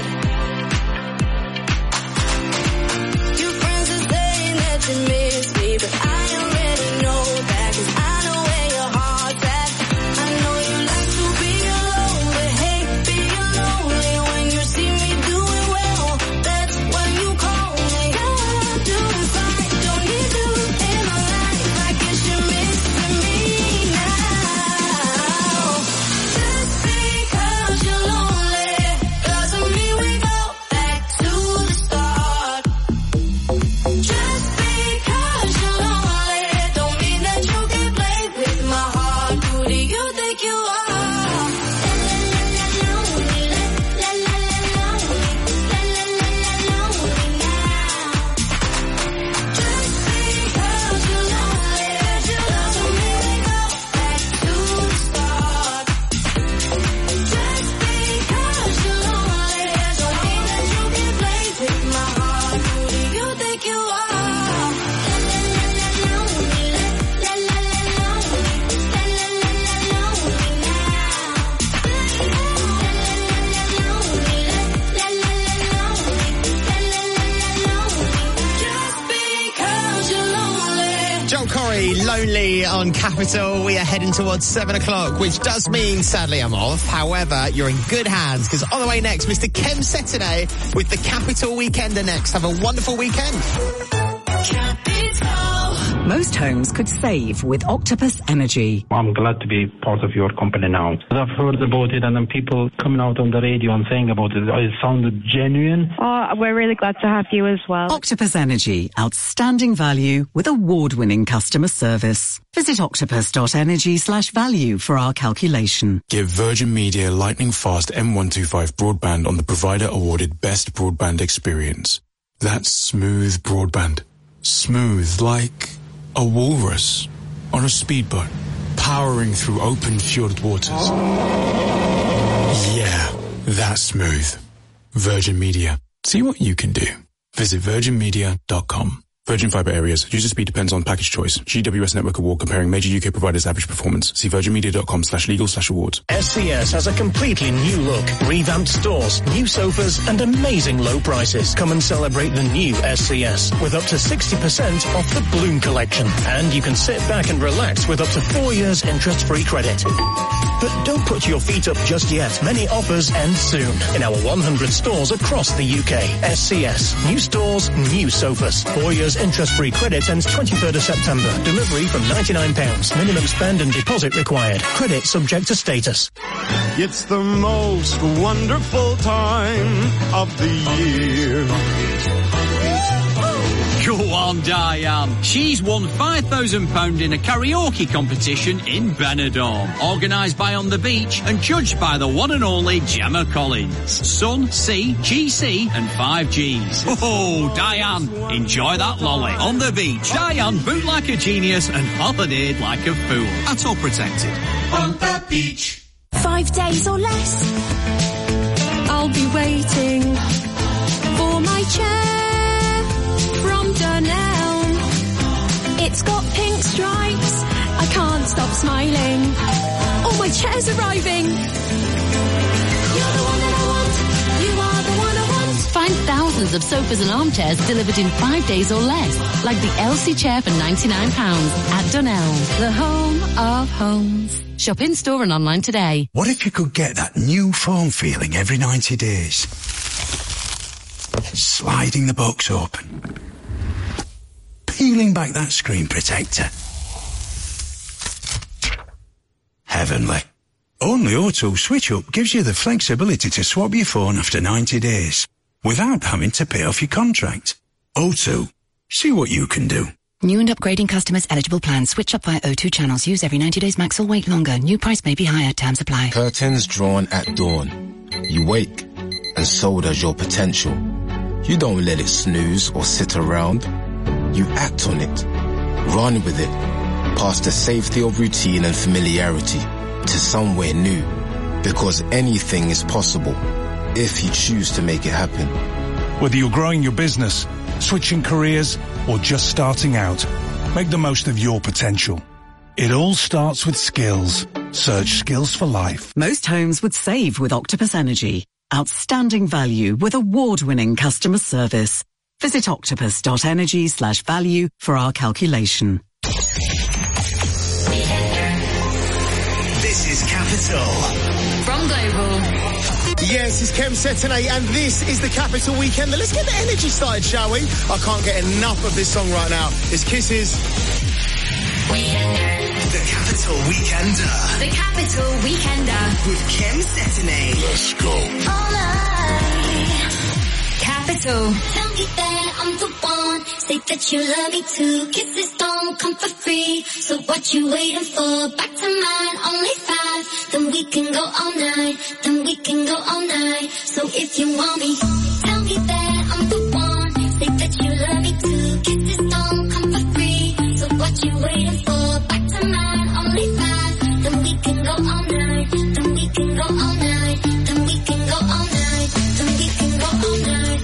Your friends are saying that you miss me, but I already know that, 'cause I know where your heart's at. I know you like to be alone, but hey, being lonely when you see me doing well, that's when you call me. I'm doing fine, don't need you in my life. I guess you're missing me now. Just because you're lonely doesn't mean we go back to the start. Just because you're lonely don't mean that you can play with my heart. Who do you think you are? Joel Corey, Lonely on Capital. We are heading towards seven o'clock, which does mean, sadly, I'm off. However, you're in good hands, because on the way next, Mister Kem Saturday with the Capital Weekender next. Have a wonderful weekend. Most homes could save with Octopus Energy. I'm glad to be part of your company now. I've heard about it, and then people coming out on the radio and saying about it. It sounded genuine. Oh, we're really glad to have you as well. Octopus Energy, outstanding value with award-winning customer service. Visit octopus.energy slash value for our calculation. Give Virgin Media lightning fast M one twenty-five broadband on the provider awarded best broadband experience. That's smooth broadband. Smooth like a walrus on a speedboat, powering through open fjord waters. Yeah, that's smooth. Virgin Media. See what you can do. Visit virgin media dot com. Virgin Fibre areas. User speed depends on package choice. G W S Network Award comparing major U K providers' average performance. See virginmedia.com slash legal slash awards. S C S has a completely new look, revamped stores, new sofas and amazing low prices. Come and celebrate the new S C S with up to sixty percent off the Bloom collection. And you can sit back and relax with up to four years interest-free credit. But don't put your feet up just yet. Many offers end soon in our one hundred stores across the U K. S C S. New stores, new sofas. Four years interest-free credit ends twenty-third of September. Delivery from ninety-nine pounds. Minimum spend and deposit required. Credit subject to status. It's the most wonderful time of the year. Go on, Diane. She's won five thousand pounds in a karaoke competition in Benidorm, organised by On The Beach and judged by the one and only Gemma Collins. Sun, C, G C and five Gs. Oh, Diane, enjoy that lolly. On the beach, Diane boot like a genius and holidayed like a fool. At all protected. On the beach. Five days or less, I'll be waiting for my chair from Dunelm. It's got pink stripes, I can't stop smiling. Oh, my chair's arriving. You're the one that I want, you are the one I want. Find thousands of sofas and armchairs delivered in five days or less, like the Elsie chair for ninety-nine pounds at Dunelm, the home of homes. Shop in store and online today. What if you could get that new phone feeling every ninety days? Sliding the box open. Peeling back that screen protector. Heavenly. Only O two Switch Up gives you the flexibility to swap your phone after ninety days without having to pay off your contract. O two. See what you can do. New and upgrading customers eligible plans. Switch up via O two channels. Use every ninety days max or wait longer. New price may be higher. Terms apply. Curtains drawn at dawn. You wake, and so does your potential. You don't let it snooze or sit around. You act on it. Run with it. Past the safety of routine and familiarity to somewhere new. Because anything is possible if you choose to make it happen. Whether you're growing your business, switching careers, or just starting out, make the most of your potential. It all starts with skills. Search Skills for Life. Most homes would save with Octopus Energy. Outstanding value with award-winning customer service. Visit octopus.energy slash value for our calculation. This is Capital. From Global. Yes, it's Kem Setonay, and this is the Capital Weekend. Let's get the energy started, shall we? I can't get enough of this song right now. It's Kisses. The Capital Weekender. The Capital Weekender. With Kem Setonay. Let's go. All night. Capital. Tell me that I'm the one. Say that you love me too. Kisses don't come for free. So what you waiting for? Back to mine, only five. Then we can go all night. Then we can go all night. So if you want me, tell me that I'm the one. Say that you love me too. Kisses don't come for free. So what you waiting for? Back to mine, only five. Then we can go all night. Then we can go all night. Then we can go all night. Then we can go all night.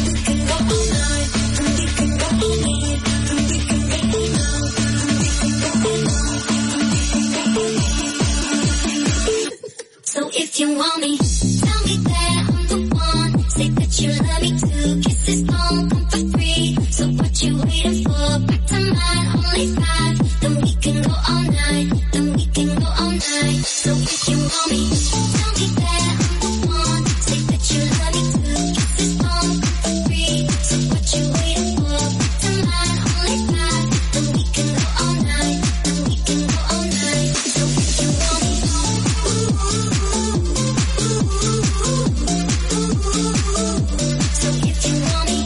So if you want me, tell me that I'm the one. Say that you love me too. Kisses don't come for free. So what you waiting for? Back to mine, only five. Then we can go all night. Then we can go all night. So if you want me, tell me that I'm the one. Say that you love me too. Kisses don't come for free. So what you waiting for? Back to mine, only five. Then we can go all night. Then we can go all night. So if you want me, so if you want me,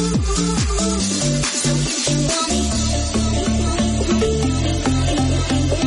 so if you want me,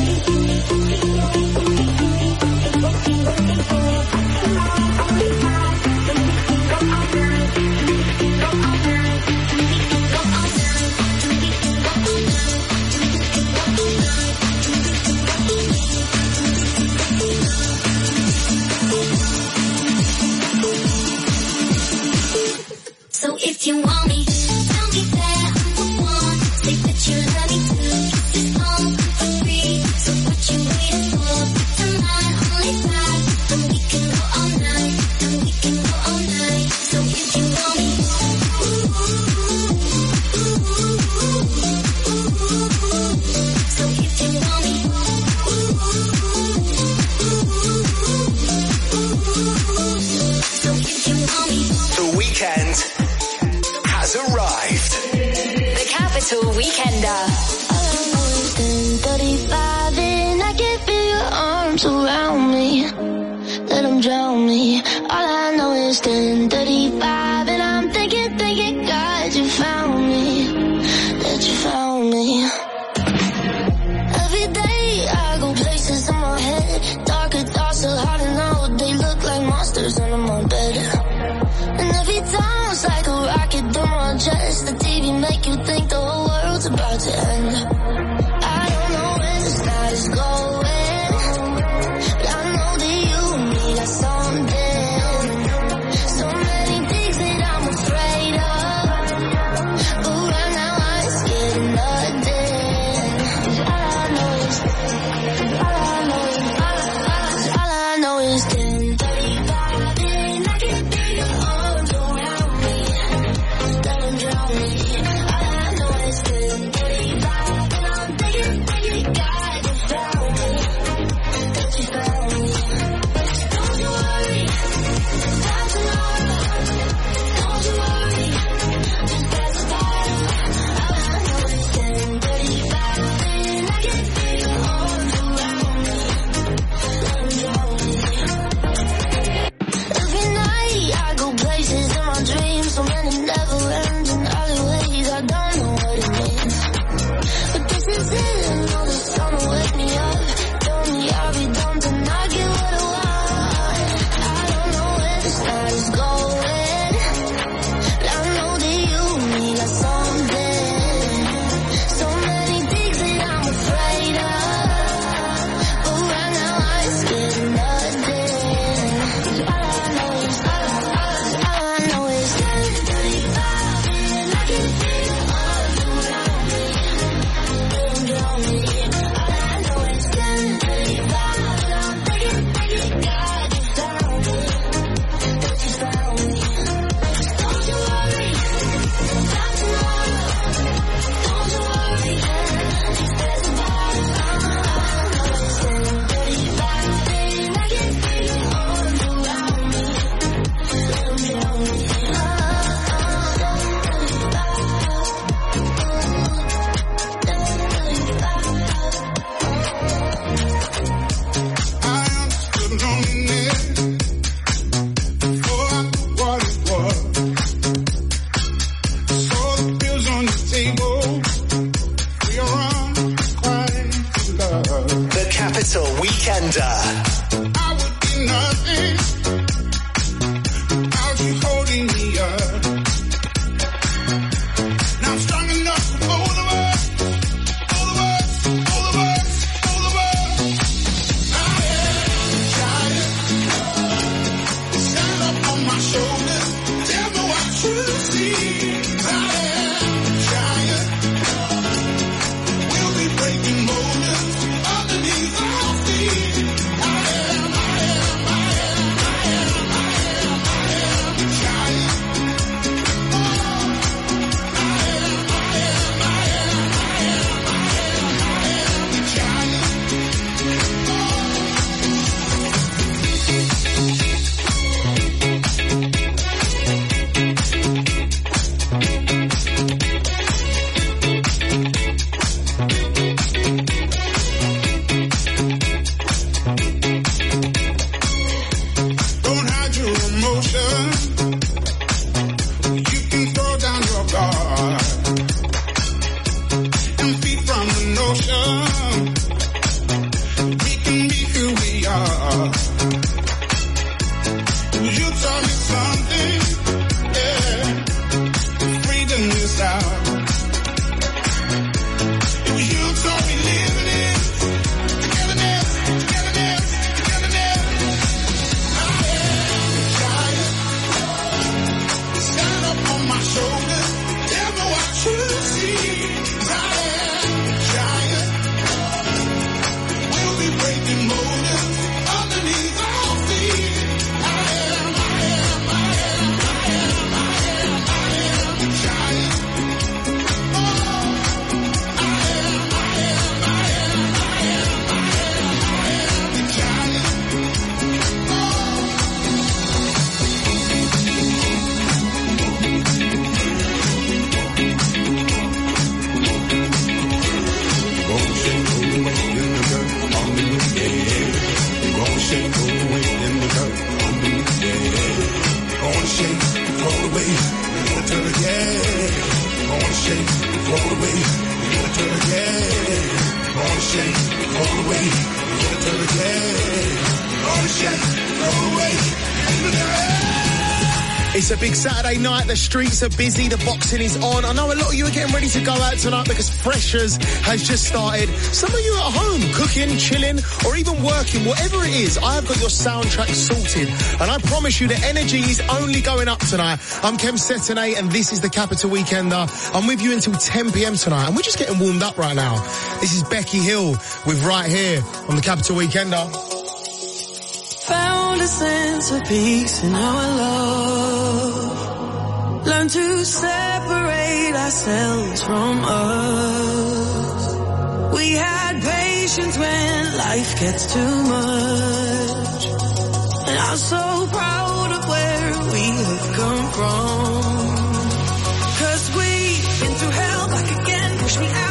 Weekender. ten thirty-five and I can feel your arms around me. Let them drown me. All I know is ten thirty-five and I'm thinking, thinking, God, you found me. That you found me. Every day I go places in my head. Darker thoughts are hard to know. They look like monsters under my bed. And every time it's like a rocket through my chest. The T V make you think the whole world's about to end. I don't know where this night is going, but I know that you and me got something. So many things that I'm afraid of, but right now I ain't scared of nothing. All I know is, all I know is, all I, all I know is ten thirty-five and I can feel your arms around me. Let them drown me. All I know is ten thirty-five and I'm thinking, thinking, God, you found me. That you found me. Don't you worry, it's not tomorrow. Don't you worry, just pass the bottle. All I know is ten thirty-five and I can feel your arms around me. Let them drown me. Every night I go places in my dreams, so many never ending alleyways. I don't know what it means, but this is it. I know the sun will wake me up. Tell me I'll be dumb to not get what I want. I don't know where this night is going, but I know that you and me got something. So many things that I'm afraid of, but right now I ain't scared of nothing. All I know is, all I, all I, all I know is ten thirty-five and I can feel your arms around me. Let them drown me. All I know is ten thirty-five and I'm thinking, thinking, God, you found me. That you found me. Don't you worry, it's not tomorrow. Don't you worry, just pass the bottle. All I know is ten thirty-five and I can feel your arms around me. Let them drown me. The Capital Weekender. I would be nothing without you holding me up. Now I'm strong enough for both of us, both of us, both of us, both of us. I am a giant. Stand up on my shoulders. Tell me what you see. I am a giant. We'll be breaking boulders underneath our feet. I am, I am, I am, I am, I am, I am a giant. Oh, I am, I am, I am, I am, I am, I am a giant. Don't hide your emotion. You can throw down your guard and feed from the notion. We can be who we are. You taught me something, yeah. Freedom is out. You taught me living it. Togetherness, togetherness, togetherness. I am a giant. Stand up on my shoulders. Tell me what you see. I am a giant. away. Never again. Oh shit, throw away. It's a big Saturday night, the streets are busy, the boxing is on. I know a lot of you are getting ready to go out tonight because Freshers has just started. Some of you at home, cooking, chilling, or even working, whatever it is, I have got your soundtrack sorted. And I promise you the energy is only going up tonight. I'm Kem Setonay and this is the Capital Weekender. I'm with you until ten p.m. tonight and we're just getting warmed up right now. This is Becky Hill with Right Here on the Capital Weekender. Found a sense of peace in our love. Learn to separate ourselves from us. We had patience when life gets too much. And I'm so proud of where we have come from. Cause we've been through hell back again, push me out.